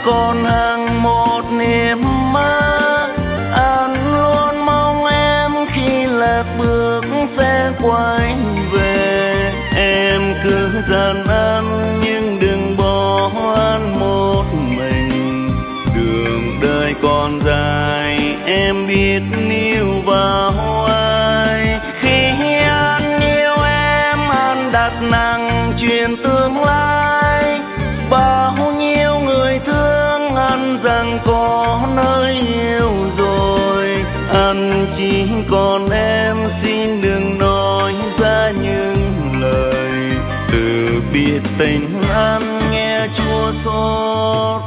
còn hàng một niềm mơ. Anh luôn mong em khi lạc bước sẽ quay về. Em cứ dặn anh nhưng đừng bỏ anh một mình. Đường đời còn dài, em biết níu vào ai. Khi anh yêu em, anh đặt nặng chuyện tương lai. Bao nhiêu người thương anh rằng có nơi yêu rồi. Anh chỉ còn em, xin đừng nói ra những lời. Từ biệt tình anh nghe chua xót